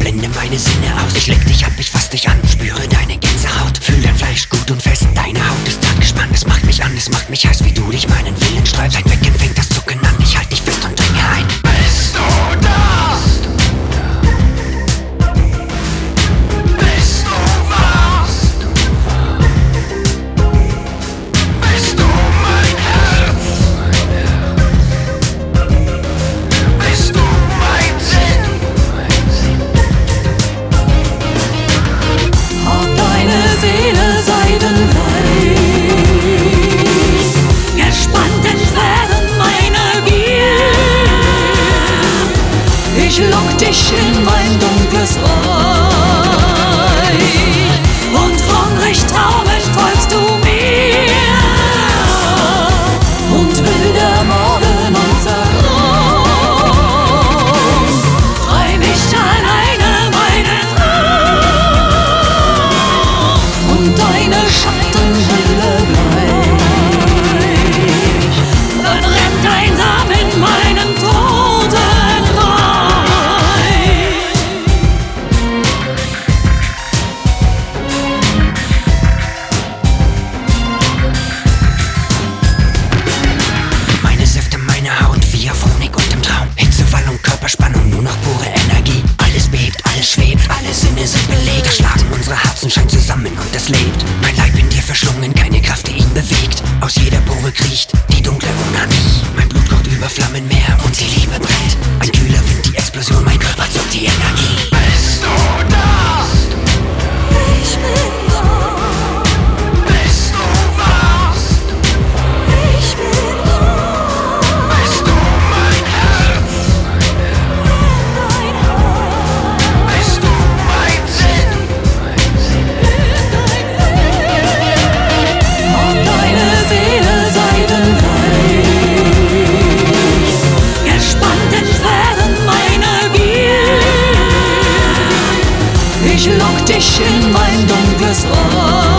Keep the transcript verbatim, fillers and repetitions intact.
blende meine Sinne aus. Ich leck dich ab, ich fass dich an, spüre deine Gänsehaut. Fühl dein Fleisch gut und fest, deine Haut ist zart gespannt. Es macht mich an, es macht mich heiß, wie du dich meinen Willen sträubst. Ein Wecken fängt das Zucken an, ich halt dich fest und dringe ein. Bist du da? Bist du wahr? Bist du mein Herz? Bist du mein Sinn? Hab deine Seele seidenweich, gespannt entfernen meine Gier. Ich lock dich in mein dunkles Reich und hungrig traurig folgst du mir. Und will der Morgen uns ergrauen, treib ich alleine meinen Traum und deine Schattenhülle gleich, dann rennt einsam in meinem Totenreich. Meine Säfte, meine Haut, wie auf Honig und im Traum. Hitzewallung, Körperspannung, nur noch pure Energie. Alles bebt, alles schwebt, alle Sinne sind belegt. Da schlagen unsere Herzen scheint zusammen und es lebt. Mein Leib in dir verschlungen, keine Kraft, die ihn bewegt. Aus jeder Pore kriecht die dunkle Unanie. Mein Blut kocht über Flammenmeer und die Liebe brennt. Ein kühler Wind, die Explosion, mein Körper zog die Energie. Bist du da? Ich bin da, Bist du wahr? ich bin da, Bist du mein Herz? dein Herz, Bist du mein Sinn? hab deine Seele seidenweich, gespannt entfernen meine Gier. Ich lock dich in mein dunkles Reich